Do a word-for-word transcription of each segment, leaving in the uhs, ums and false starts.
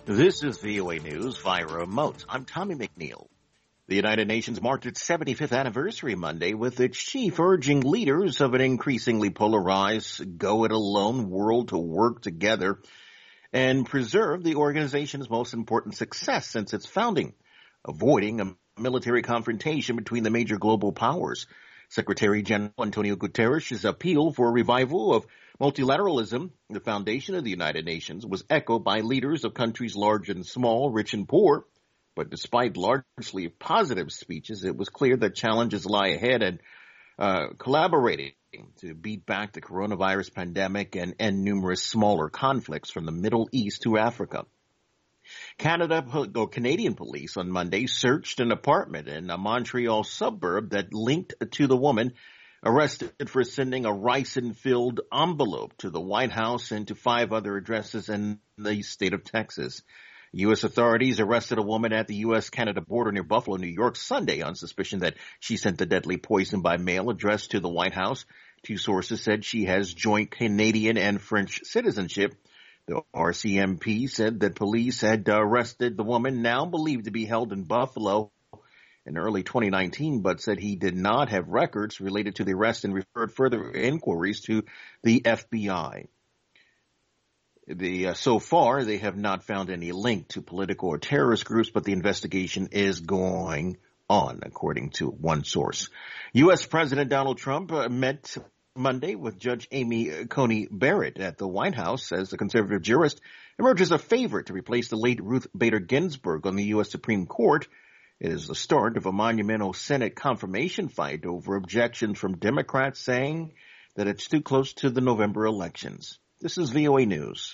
This is V O A News via remote. I'm Tommy McNeil. The United Nations marked its seventy-fifth anniversary Monday with its chief urging leaders of an increasingly polarized, go-it-alone world to work together and preserve the organization's most important success since its founding, avoiding a military confrontation between the major global powers. Secretary General Antonio Guterres' appeal for a revival of multilateralism, the foundation of the United Nations, was echoed by leaders of countries large and small, rich and poor. But despite largely positive speeches, it was clear that challenges lie ahead and uh, collaborating to beat back the coronavirus pandemic and end numerous smaller conflicts from the Middle East to Africa. Canada or Canadian police on Monday searched an apartment in a Montreal suburb that linked to the woman arrested for sending a ricin-filled envelope to the White House and to five other addresses in the state of Texas. U S authorities arrested a woman at the U S Canada border near Buffalo, New York, Sunday on suspicion that she sent the deadly poison by mail addressed to the White House. Two sources said she has joint Canadian and French citizenship. The R C M P said that police had arrested the woman, now believed to be held in Buffalo, in early twenty nineteen, but said he did not have records related to the arrest and referred further inquiries to the F B I. The, uh, so far, they have not found any link to political or terrorist groups, but the investigation is going on, according to one source. U S President Donald Trump uh, met Monday with Judge Amy Coney Barrett at the White House as the conservative jurist emerges a favorite to replace the late Ruth Bader Ginsburg on the U S Supreme Court. It is the start of a monumental Senate confirmation fight over objections from Democrats saying that it's too close to the November elections. This is V O A News.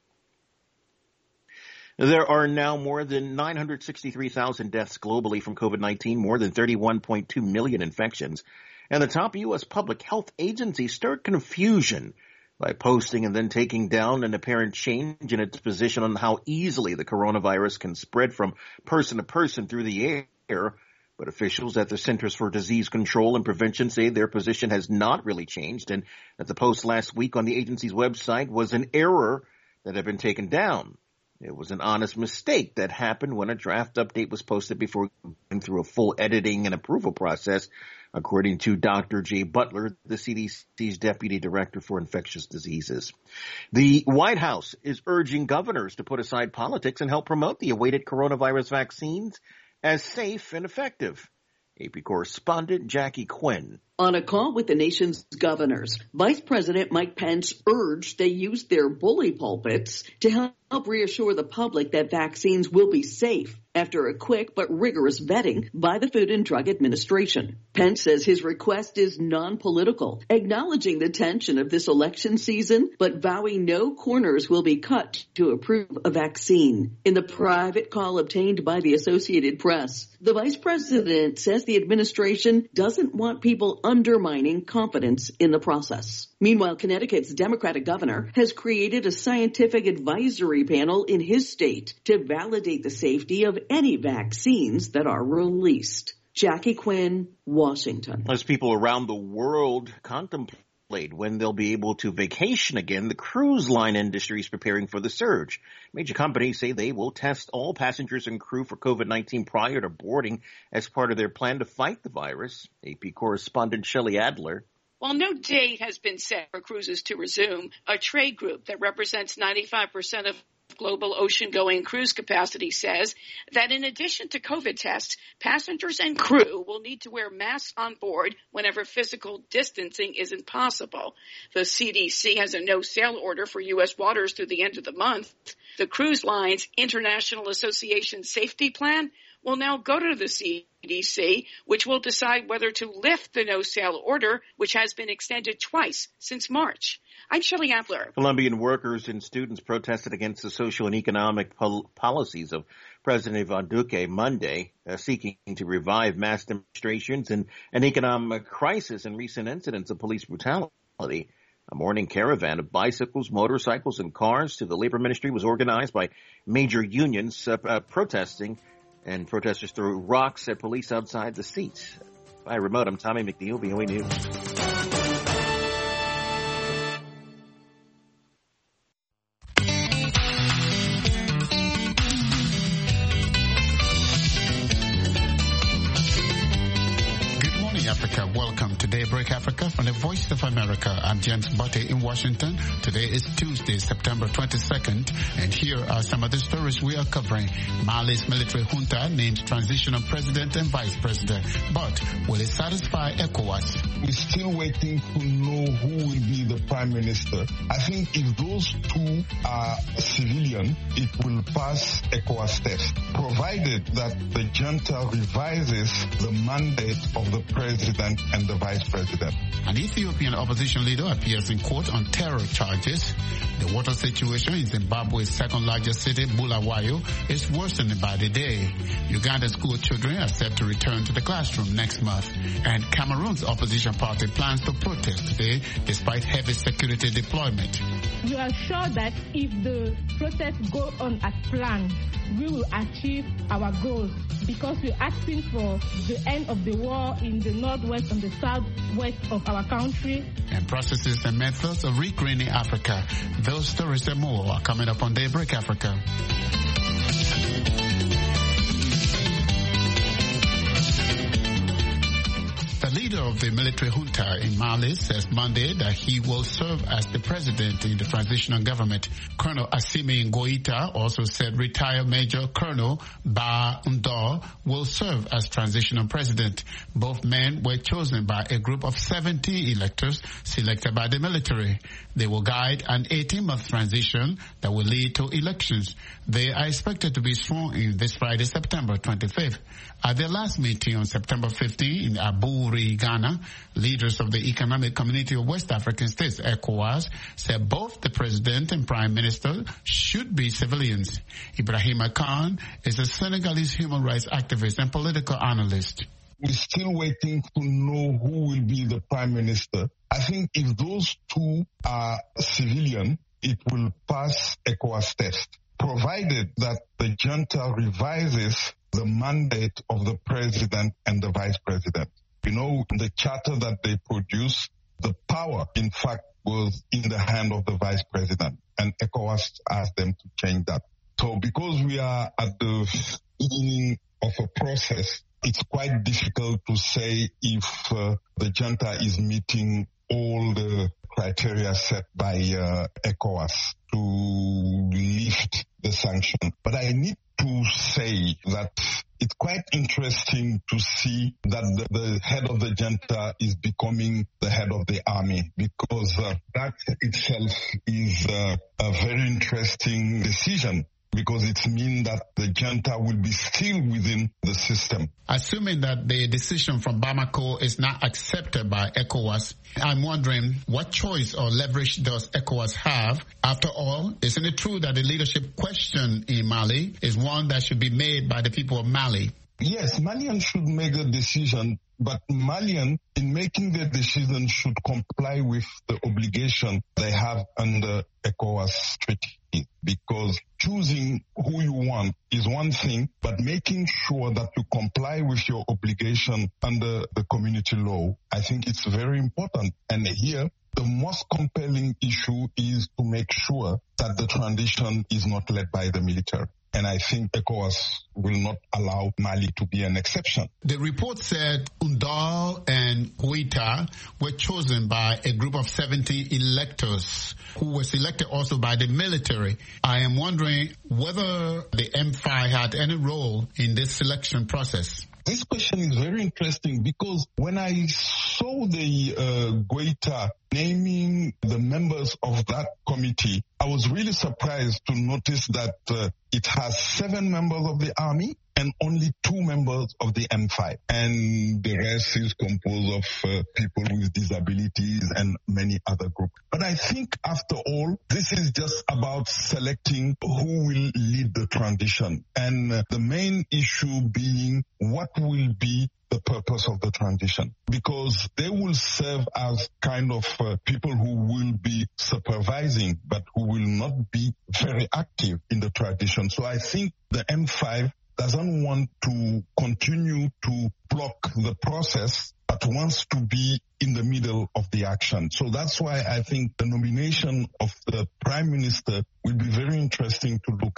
There are now more than nine hundred sixty-three thousand deaths globally from COVID nineteen, more than thirty-one point two million infections. And the top U S public health agency stirred confusion by posting and then taking down an apparent change in its position on how easily the coronavirus can spread from person to person through the air. But officials at the Centers for Disease Control and Prevention say their position has not really changed and that the post last week on the agency's website was an error that had been taken down. It was an honest mistake that happened when a draft update was posted before going through a full editing and approval process, according to Doctor Jay Butler, the C D C's Deputy Director for Infectious Diseases. The White House is urging governors to put aside politics and help promote the awaited coronavirus vaccines as safe and effective. A P correspondent Jackie Quinn. On a call with the nation's governors, Vice President Mike Pence urged they use their bully pulpits to help reassure the public that vaccines will be safe after a quick but rigorous vetting by the Food and Drug Administration. Pence says his request is non-political, acknowledging the tension of this election season, but vowing no corners will be cut to approve a vaccine. In the private call obtained by the Associated Press, the vice president says the administration doesn't want people undermining confidence in the process. Meanwhile, Connecticut's Democratic governor has created a scientific advisory panel in his state to validate the safety of any vaccines that are released. Jackie Quinn, Washington. As people around the world contemplate when they'll be able to vacation again, the cruise line industry is preparing for the surge. Major companies say they will test all passengers and crew for COVID nineteen prior to boarding as part of their plan to fight the virus. A P correspondent Shelley Adler. While no date has been set for cruises to resume, a trade group that represents ninety-five percent of global ocean-going cruise capacity says that in addition to COVID tests, passengers and crew will need to wear masks on board whenever physical distancing isn't possible. The C D C has a no-sail order for U S waters through the end of the month. The Cruise Lines International Association Safety Plan will now go to the C D C, which will decide whether to lift the no-sail order, which has been extended twice since March. I'm Shelley Adler. Colombian workers and students protested against the social and economic pol- policies of President Ivan Duque Monday, uh, seeking to revive mass demonstrations and an economic crisis and recent incidents of police brutality. A morning caravan of bicycles, motorcycles, and cars to the labor ministry was organized by major unions uh, uh, protesting, and protesters threw rocks at police outside the seats. By remote, I'm Tommy McNeil, V O A News. Daybreak Africa from the Voice of America. I'm James Botte in Washington. Today is Tuesday, September twenty-second, and here are some of the stories we are covering. Mali's military junta names transitional president and vice president, but will it satisfy ECOWAS? We're still waiting to know who will be the prime minister. I think if those two are civilian, it will pass ECOWAS test, provided that the junta revises the mandate of the president and the vice president. An Ethiopian opposition leader appears in court on terror charges. The water situation in Zimbabwe's second largest city, Bulawayo, is worsening by the day. Uganda school children are set to return to the classroom next month. And Cameroon's opposition party plans to protest today despite heavy security deployment. We are sure that if the protests go on as planned, we will achieve our goals because we're asking for the end of the war in the northwest and the southwest of our country. And processes and methods of regreening Africa. Those stories and more are coming up on Daybreak Africa. The leader of the military junta in Mali says Monday that he will serve as the president in the transitional government. Colonel Assimi Goita also said retired Major Colonel Ba Ndor will serve as transitional president. Both men were chosen by a group of seventy electors selected by the military. They will guide an eighteen-month transition that will lead to elections. They are expected to be sworn in this Friday, September twenty-fifth. At their last meeting on September fifteenth in Abuja, Ghana, leaders of the Economic Community of West African States, ECOWAS, said both the president and prime minister should be civilians. Ibrahima Khan is a Senegalese human rights activist and political analyst. We're still waiting to know who will be the prime minister. I think if those two are civilian, it will pass ECOWAS test, provided that the junta revises the mandate of the president and the vice president. You know, the charter that they produced, the power, in fact, was in the hand of the vice president, and ECOWAS asked them to change that. So because we are at the beginning of a process, it's quite difficult to say if uh, the junta is meeting all the criteria set by uh, ECOWAS to lift the sanction. But I need to say that it's quite interesting to see that the, the head of the junta is becoming the head of the army, because uh, that itself is uh, a very interesting decision, because it means that the junta will be still within the system. Assuming that the decision from Bamako is not accepted by ECOWAS, I'm wondering what choice or leverage does ECOWAS have? After all, isn't it true that the leadership question in Mali is one that should be made by the people of Mali? Yes, Malians should make a decision, but Malians, in making their decision, should comply with the obligation they have under ECOWAS treaty, because choosing who you want is one thing, but making sure that you comply with your obligation under the community law, I think it's very important. And here, the most compelling issue is to make sure that the transition is not led by the military. And I think ECOWAS will not allow Mali to be an exception. The report said Ndor and Goita were chosen by a group of seventy electors who were selected also by the military. I am wondering whether the M five had any role in this selection process. This question is very interesting, because when I saw the uh, Goita naming the members of that committee, I was really surprised to notice that uh, it has seven members of the army and only two members of the M five. And the rest is composed of uh, people with disabilities and many other groups. But I think after all, this is just about selecting who will lead the transition. And uh, the main issue being what will be the purpose of the transition, because they will serve as kind of uh, people who will be supervising, but who will not be very active in the transition. So I think the M five doesn't want to continue to block the process, but wants to be in the middle of the action. So that's why I think the nomination of the Prime Minister will be very interesting to look at,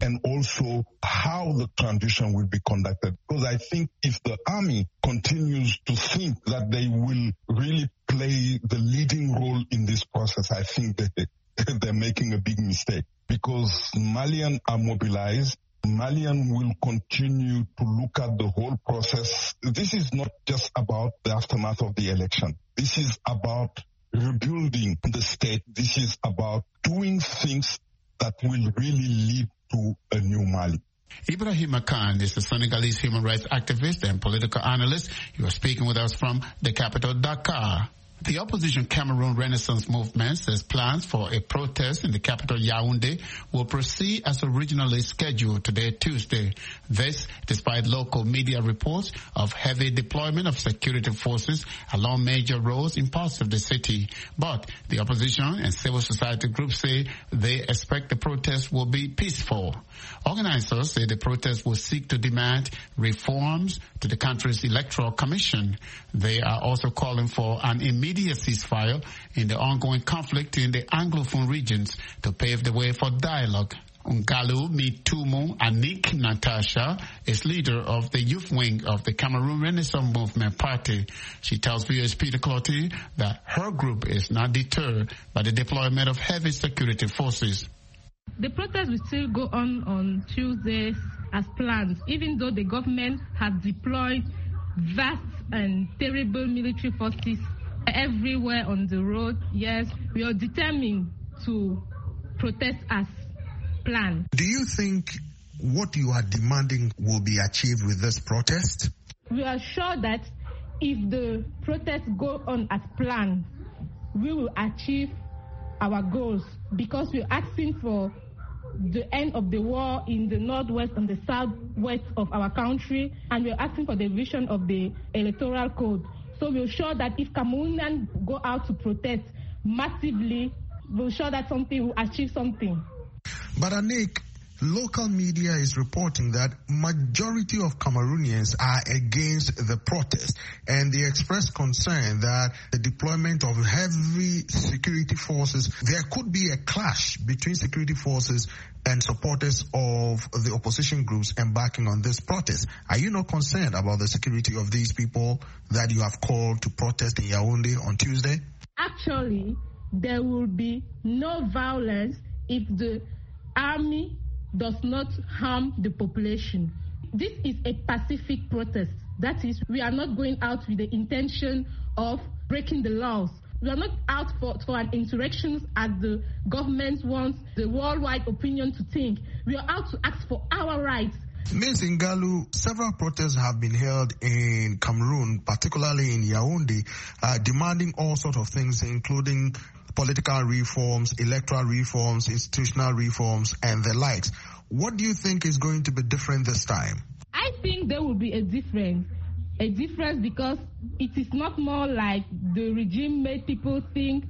and also how the transition will be conducted. Because I think if the army continues to think that they will really play the leading role in this process, I think that they're making a big mistake. Because Malians are mobilized. Malians will continue to look at the whole process. This is not just about the aftermath of the election. This is about rebuilding the state. This is about doing things that will really lead to a new Mali. Ibrahima Khan is a Senegalese human rights activist and political analyst. He was speaking with us from the capital, Dakar. The opposition Cameroon Renaissance Movement says plans for a protest in the capital Yaoundé will proceed as originally scheduled today, Tuesday. This, despite local media reports of heavy deployment of security forces along major roads in parts of the city. But the opposition and civil society groups say they expect the protest will be peaceful. Organizers say the protest will seek to demand reforms to the country's electoral commission. They are also calling for an immediate immediate ceasefire in the ongoing conflict in the Anglophone regions to pave the way for dialogue. Ngalu Mitumu Anik Natasha is leader of the youth wing of the Cameroon Renaissance Movement Party. She tells V O A's Peter Clotty that her group is not deterred by the deployment of heavy security forces. The protest will still go on on Tuesdays as planned, even though the government has deployed vast and terrible military forces everywhere on the road. Yes, we are determined to protest as planned. Do you think what you are demanding will be achieved with this protest? We are sure that if the protests go on as planned, we will achieve our goals, because we are asking for the end of the war in the northwest and the southwest of our country, and we are asking for the revision of the electoral code. So we're sure that if Cameroonians go out to protest massively, we're sure that something will achieve something. But Anik, local media is reporting that majority of Cameroonians are against the protest, and they express concern that the deployment of heavy security forces, there could be a clash between security forces and supporters of the opposition groups embarking on this protest. Are you not concerned about the security of these people that you have called to protest in Yaoundé on Tuesday? Actually, there will be no violence if the army does not harm the population. This is a pacific protest. That is, we are not going out with the intention of breaking the laws. We are not out for, for an insurrection as the government wants the worldwide opinion to think. We are out to ask for our rights. Miz Ngalu, several protests have been held in Cameroon, particularly in Yaoundé, uh, demanding all sorts of things, including political reforms, electoral reforms, institutional reforms, and the likes. What do you think is going to be different this time? I think there will be a difference. A difference because it is not more like the regime made people think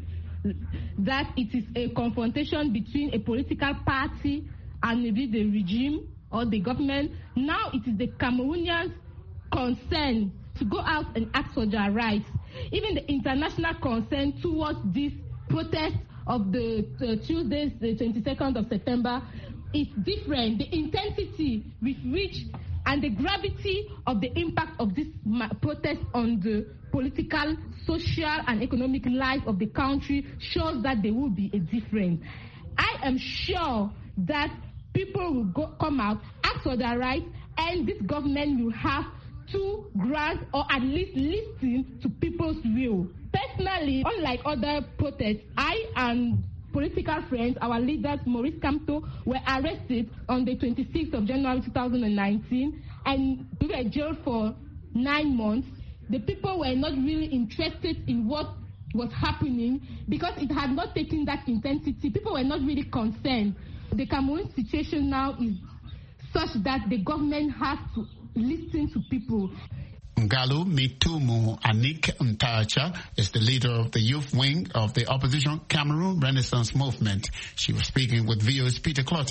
that it is a confrontation between a political party and maybe the regime or the government. Now it is the Cameroonians' concern to go out and ask for their rights. Even the international concern towards this protest of the uh, Tuesday, the twenty-second of September, is different. The intensity with which and the gravity of the impact of this protest on the political, social, and economic life of the country shows that there will be a difference. I am sure that people will go, come out, ask for their rights, and this government will have to grant or at least listen to people's will. Personally, unlike other protests, I and political friends, our leaders, Maurice Kamto, were arrested on the twenty-sixth of January two thousand nineteen, and we were jailed for nine months. The people were not really interested in what was happening because it had not taken that intensity. People were not really concerned. The Cameroon situation now is such that the government has to listen to people. Ngalu Mitumu Anik Ntacha is the leader of the youth wing of the opposition Cameroon Renaissance Movement. She was speaking with V O A's Peter Clotty.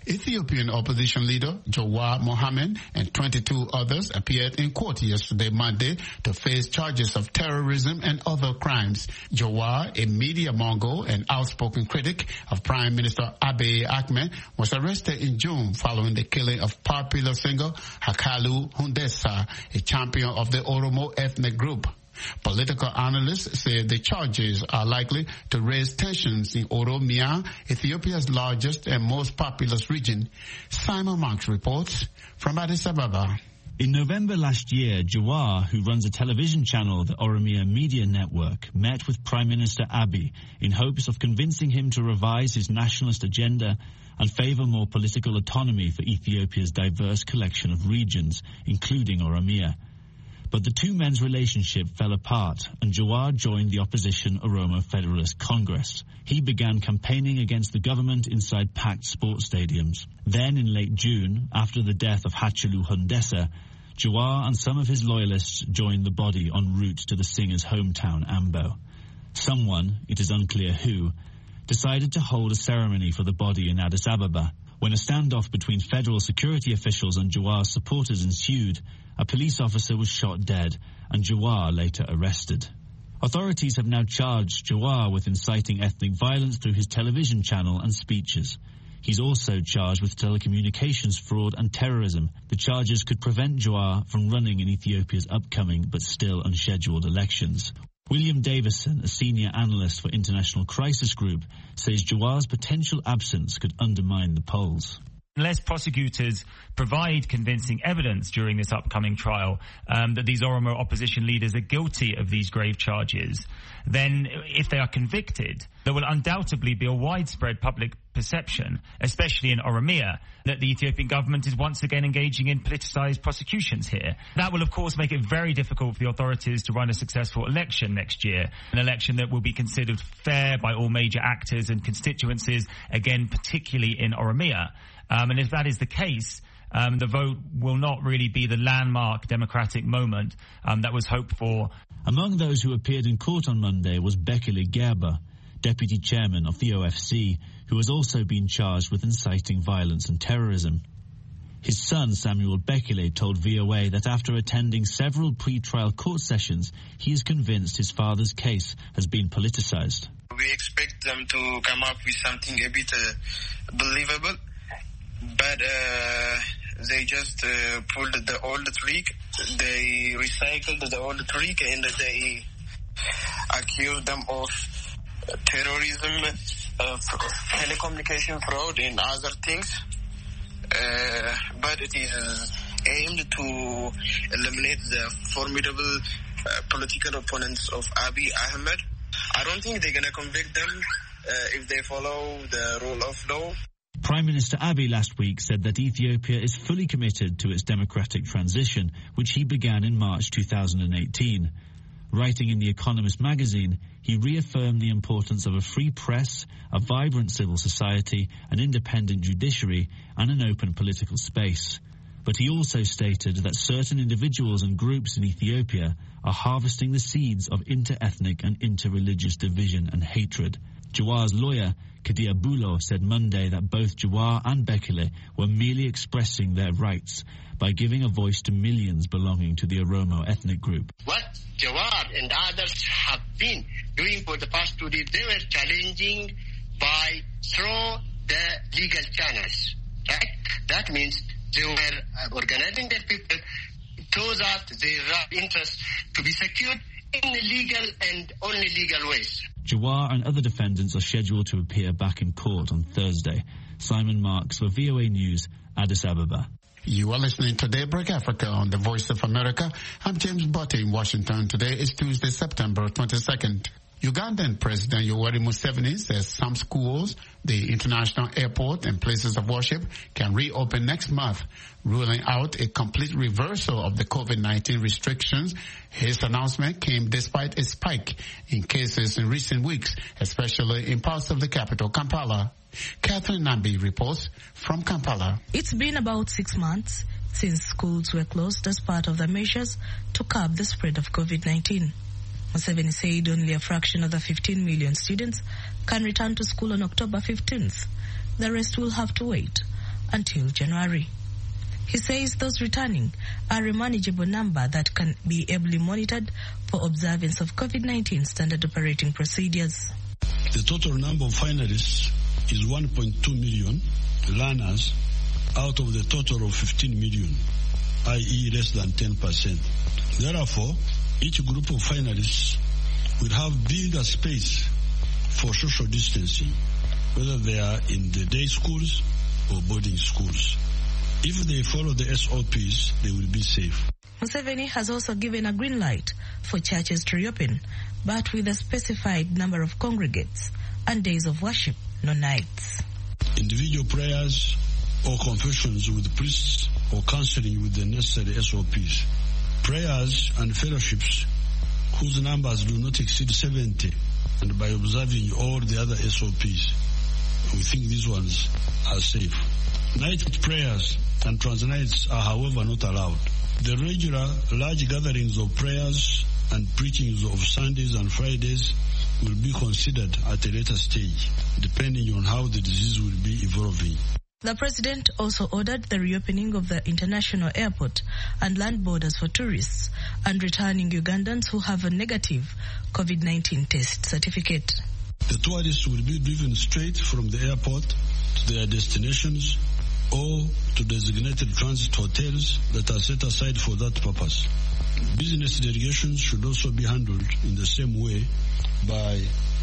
Ethiopian opposition leader Jawar Mohammed and twenty-two others appeared in court yesterday Monday to face charges of terrorism and other crimes. Jawar, a media mogul and outspoken critic of Prime Minister Abiy Ahmed, was arrested in June following the killing of popular singer Hakalu Hundessa, a champion of the Oromo ethnic group. Political analysts say the charges are likely to raise tensions in Oromia, Ethiopia's largest and most populous region. Simon Marks reports from Addis Ababa. In November last year, Jawar, who runs a television channel, the Oromia Media Network, met with Prime Minister Abiy in hopes of convincing him to revise his nationalist agenda and favour more political autonomy for Ethiopia's diverse collection of regions, including Oromia. But the two men's relationship fell apart, and Jawar joined the opposition Oromo Federalist Congress. He began campaigning against the government inside packed sports stadiums. Then, in late June, after the death of Hakalu Hundessa, Jawar and some of his loyalists joined the body en route to the singer's hometown, Ambo. Someone, it is unclear who, decided to hold a ceremony for the body in Addis Ababa. When a standoff between federal security officials and Jawar's supporters ensued, a police officer was shot dead and Jawar later arrested. Authorities have now charged Jawar with inciting ethnic violence through his television channel and speeches. He's also charged with telecommunications fraud and terrorism. The charges could prevent Jawar from running in Ethiopia's upcoming but still unscheduled elections. William Davison, a senior analyst for International Crisis Group, says Jawar's potential absence could undermine the polls. Unless prosecutors provide convincing evidence during this upcoming trial um, that these Oromo opposition leaders are guilty of these grave charges, then if they are convicted, there will undoubtedly be a widespread public perception, especially in Oromia, that the Ethiopian government is once again engaging in politicized prosecutions here. That will, of course, make it very difficult for the authorities to run a successful election next year, an election that will be considered fair by all major actors and constituencies, again, particularly in Oromia. Um, and if that is the case, um, the vote will not really be the landmark democratic moment um, that was hoped for. Among those who appeared in court on Monday was Bekele Gerba, deputy chairman of the O F C, who has also been charged with inciting violence and terrorism. His son, Samuel Bekele, told V O A that after attending several pre-trial court sessions, he is convinced his father's case has been politicized. We expect them to come up with something a bit uh, believable. But uh, they just uh, pulled the old trick. They recycled the old trick and they accused them of terrorism, uh, telecommunication fraud and other things. Uh, but it is aimed to eliminate the formidable uh, political opponents of Abiy Ahmed. I don't think they're going to convict them uh, if they follow the rule of law. Prime Minister Abiy last week said that Ethiopia is fully committed to its democratic transition, which he began in March two thousand eighteen. Writing in The Economist magazine, he reaffirmed the importance of a free press, a vibrant civil society, an independent judiciary, and an open political space. But he also stated that certain individuals and groups in Ethiopia are harvesting the seeds of inter-ethnic and inter-religious division and hatred. Jawar's lawyer, Kadia Bulo, said Monday that both Jawar and Bekele were merely expressing their rights by giving a voice to millions belonging to the Oromo ethnic group. What Jawar and others have been doing for the past two days, they were challenging by through the legal channels. Right? That means they were organizing their people so that their interests to be secured in legal and only legal ways. Jawar and other defendants are scheduled to appear back in court on Thursday. Simon Marks for V O A News, Addis Ababa. You are listening to Daybreak Africa on the Voice of America. I'm James Botte in Washington. Today is Tuesday, September twenty-second. Ugandan President Yoweri Museveni says some schools, the international airport, and places of worship can reopen next month, ruling out a complete reversal of the COVID nineteen restrictions. His announcement came despite a spike in cases in recent weeks, especially in parts of the capital, Kampala. Catherine Nambi reports from Kampala. It's been about six months since schools were closed as part of the measures to curb the spread of COVID nineteen. Museveni said only a fraction of the fifteen million students can return to school on October fifteenth. The rest will have to wait. until January. He says those returning are a manageable number that can be ably monitored for observance of COVID nineteen standard operating procedures. The total number of finalists is one point two million learners out of the total of fifteen million, that is less than ten percent. Therefore, each group of finalists will have bigger space for social distancing, whether they are in the day schools or boarding schools. If they follow the S O Ps, they will be safe. Museveni has also given a green light for churches to reopen, but with a specified number of congregates and days of worship, no nights. Individual prayers or confessions with priests or counseling with the necessary S O Ps. Prayers and fellowships whose numbers do not exceed seventy, and by observing all the other S O Ps, we think these ones are safe. Night prayers and transnights are, however, not allowed. The regular large gatherings of prayers and preachings of Sundays and Fridays will be considered at a later stage, depending on how the disease will be evolving. The president also ordered the reopening of the international airport and land borders for tourists and returning Ugandans who have a negative COVID nineteen test certificate. The tourists will be driven straight from the airport to their destinations or to designated transit hotels that are set aside for that purpose. Business delegations should also be handled in the same way by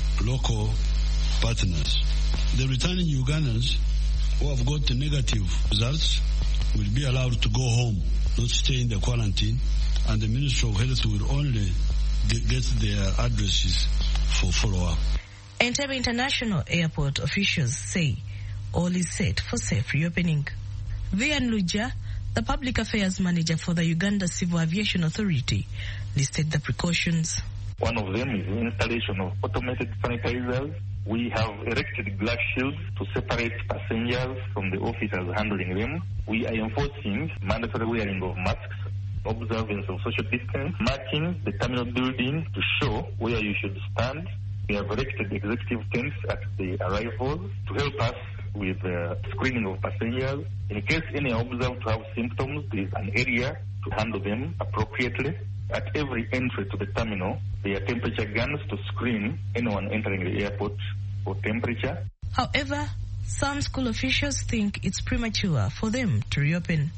local partners. The returning Ugandans who have got the negative results will be allowed to go home, not stay in the quarantine, and the Ministry of Health will only get their addresses for follow-up. Entebbe International Airport officials say all is set for safe reopening. Vian Luja, the public affairs manager for the Uganda Civil Aviation Authority, listed the precautions. One of them is the installation of automated sanitizers. We have erected glass shields to separate passengers from the officers handling them. We are enforcing mandatory wearing of masks, observance of social distance, marking the terminal building to show where you should stand. We have erected executive tents at the arrivals to help us with uh, screening of passengers. In case any are observed to have symptoms, there is an area to handle them appropriately. At every entry to the terminal, there are temperature guns to screen anyone entering the airport for temperature. However, some school officials think it's premature for them to reopen.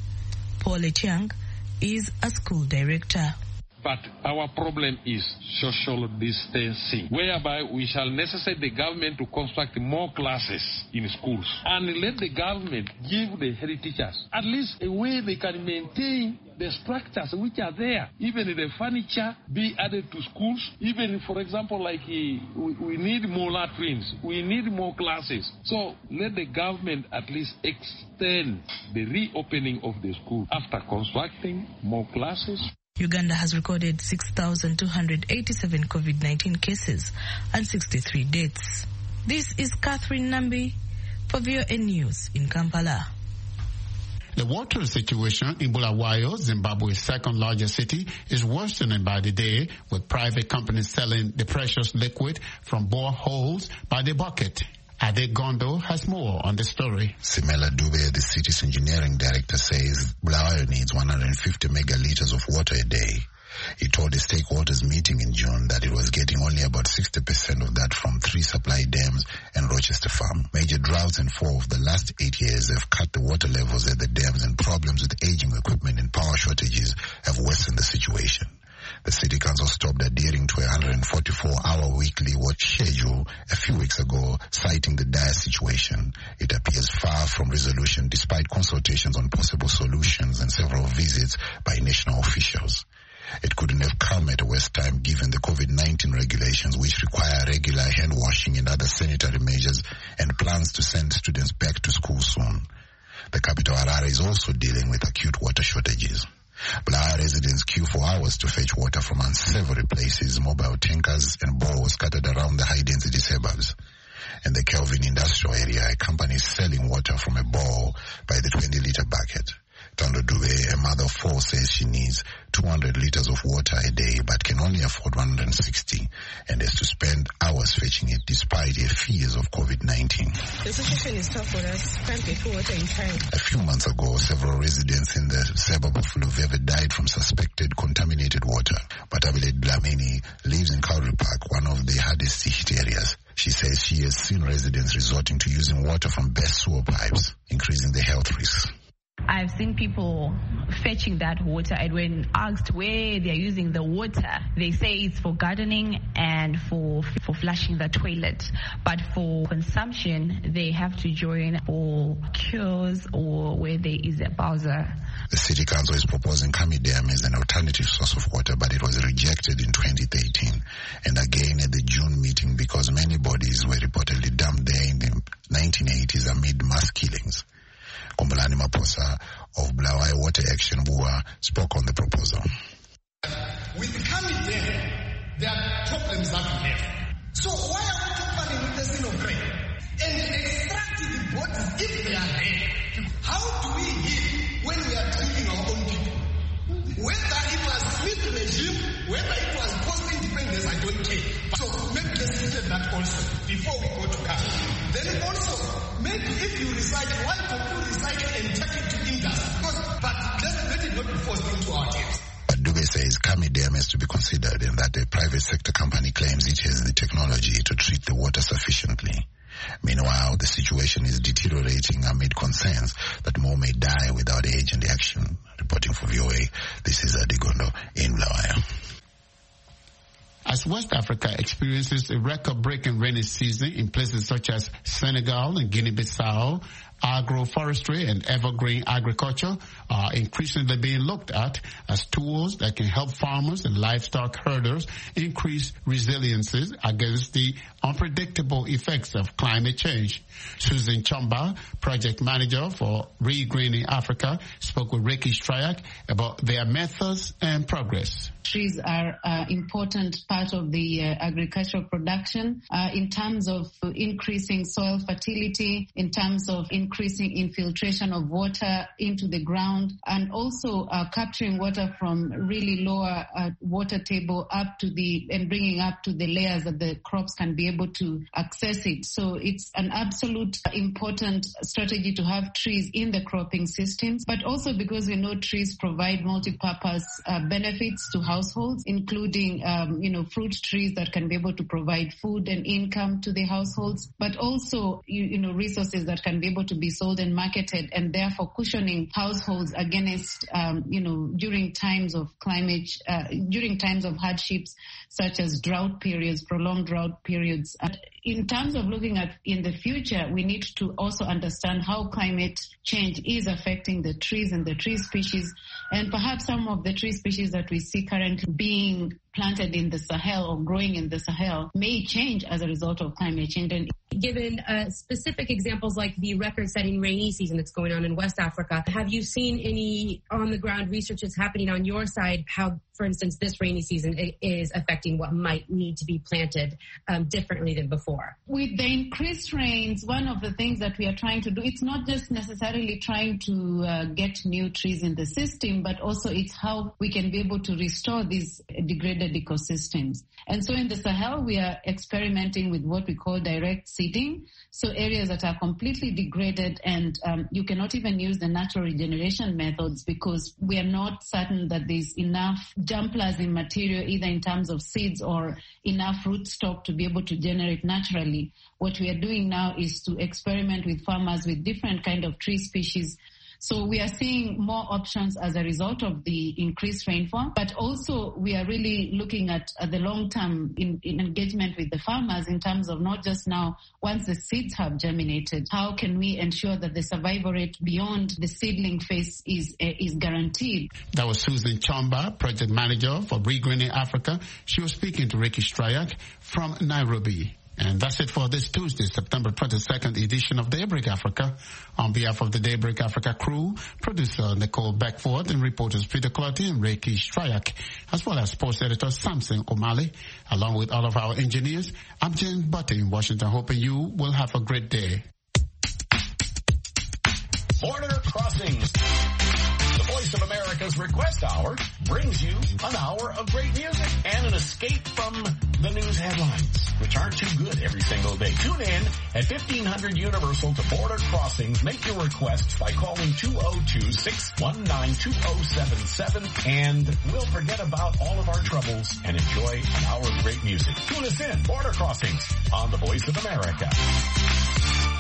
Paul Etiang is a school director. But our problem is social distancing, whereby we shall necessitate the government to construct more classes in schools and let the government give the head teachers at least a way they can maintain the structures which are there, even the furniture be added to schools, even, for example, like uh, we, we need more latrines, we need more classes. So let the government at least extend the reopening of the school after constructing more classes. Uganda has recorded six thousand two hundred eighty-seven COVID nineteen cases and sixty-three deaths. This is Catherine Nambi for V O N News in Kampala. The water situation in Bulawayo, Zimbabwe's second largest city, is worsening by the day, with private companies selling the precious liquid from boreholes by the bucket. Ade Gondo has more on the story. Simela Dube, the city's engineering director, says Bulawayo needs one hundred fifty megaliters of water a day. He told the stakeholders meeting in June that it was getting only about sixty percent of that from three supply dams and Rochester Farm. Major droughts in four of the last eight years have cut the water levels at the dams, and problems with aging equipment and power shortages have worsened the situation. The city council stopped adhering to a one hundred forty-four hour weekly watch schedule a few weeks ago, citing the dire situation. It appears far from resolution despite consultations on possible solutions and several visits by national officials. It couldn't have come at a worse time given the COVID nineteen regulations, which require regular hand washing and other sanitary measures, and plans to send students back to school soon. The capital, Harare, is also dealing with acute water shortages. Bulawayo residents queue for hours to fetch water from unsavory places, mobile tankers and bores scattered around the high-density suburbs. In the Kelvin industrial area, a company is selling water from a bore by the twenty litre bucket. Tondo Dube, a mother of four, says she needs two hundred liters of water a day but can only afford one hundred sixty and has to spend hours fetching it despite her fears of COVID nineteen. The situation is tough for us. Can't get water in time. A few months ago, several residents in the suburb of Luveve died from suspected contaminated water. But Abilene Dlamini lives in Cowrie Park, one of the hardest hit areas. She says she has seen residents resorting to using water from best sewer pipes, increasing the health risks. I've seen people fetching that water, and when asked where they're using the water, they say it's for gardening and for for flushing the toilet. But for consumption, they have to join for cures or where there is a bowser. The city council is proposing Kami Dam as an alternative source of water, but it was rejected in twenty thirteen and again at the June meeting because many bodies were reportedly dumped there in the nineteen eighties amid mass killings. Kombolani Maposa of Blaawai Water Action Bua spoke on the proposal. With Kami Dam, there are problems that we have. So why are we tampering with the sin of grain and extracting the bodies if they are there? How do we heal when we are killing our own people? Whether it was Smith regime, whether it was post-independence, I don't care. So maybe let's look at that also before we go to Kami. Then also, maybe if you recycle, why don't you recycle and take it to industry? Because, but let's let it not be forced into our taps. But Dube says Kami Dam has to be considered and that a private sector company claims it has the technology to treat the water sufficiently. Meanwhile, the situation is deteriorating amid concerns that more may die without urgent action. Reporting for V O A, this is Adigondo in Blaawai. As West Africa experiences a record-breaking rainy season in places such as Senegal and Guinea-Bissau, agroforestry and evergreen agriculture are increasingly being looked at as tools that can help farmers and livestock herders increase resiliences against the unpredictable effects of climate change. Susan Chamba, project manager for Regreening Africa, spoke with Ricky Stryak about their methods and progress. Trees are an important part of the uh, agricultural production uh, in terms of increasing soil fertility, in terms of increasing infiltration of water into the ground, and also uh, capturing water from really lower uh, water table up to the, and bringing up to the layers that the crops can be able to access it. So it's an absolute important strategy to have trees in the cropping systems, but also because we know trees provide multi-purpose uh, benefits to households, including, um, you know, fruit trees that can be able to provide food and income to the households, but also, you, you know, resources that can be able to be sold and marketed, and therefore cushioning households against, um, you know, during times of climate, uh, during times of hardships, such as drought periods, prolonged drought periods. And in terms of looking at in the future, we need to also understand how climate change is affecting the trees and the tree species, and perhaps some of the tree species that we see currently being planted in the Sahel or growing in the Sahel may change as a result of climate change. And given uh, specific examples like the record-setting rainy season that's going on in West Africa, have you seen any on-the-ground research that's happening on your side, how, for instance, this rainy season is affecting what might need to be planted um, differently than before? With the increased rains, one of the things that we are trying to do, it's not just necessarily trying to uh, get new trees in the system, but also it's how we can be able to restore these degraded ecosystems. And so in the Sahel, we are experimenting with what we call direct seeding. So areas that are completely degraded, and um, you cannot even use the natural regeneration methods because we are not certain that there's enough germplasm material, either in terms of seeds or enough rootstock to be able to generate naturally. What we are doing now is to experiment with farmers with different kind of tree species. So we are seeing more options as a result of the increased rainfall, but also we are really looking at, at the long-term in, in engagement with the farmers in terms of not just now, once the seeds have germinated, how can we ensure that the survival rate beyond the seedling phase is uh, is guaranteed. That was Susan Chamba, project manager for Regreening Africa. She was speaking to Ricky Stryak from Nairobi. And that's it for this Tuesday, September twenty-second edition of Daybreak Africa. On behalf of the Daybreak Africa crew, producer Nicole Beckford and reporters Peter Clotty and Ricky Stryak, as well as sports editor Samson Omali, along with all of our engineers, I'm James Butty in Washington, hoping you will have a great day. Border Crossings. Voice of America's Request Hour brings you an hour of great music and an escape from the news headlines, which aren't too good every single day. Tune in at fifteen hundred Universal to Border Crossings. Make your requests by calling two oh two, six one nine, two oh seven seven, and we'll forget about all of our troubles and enjoy an hour of great music. Tune us in, Border Crossings, on the Voice of America.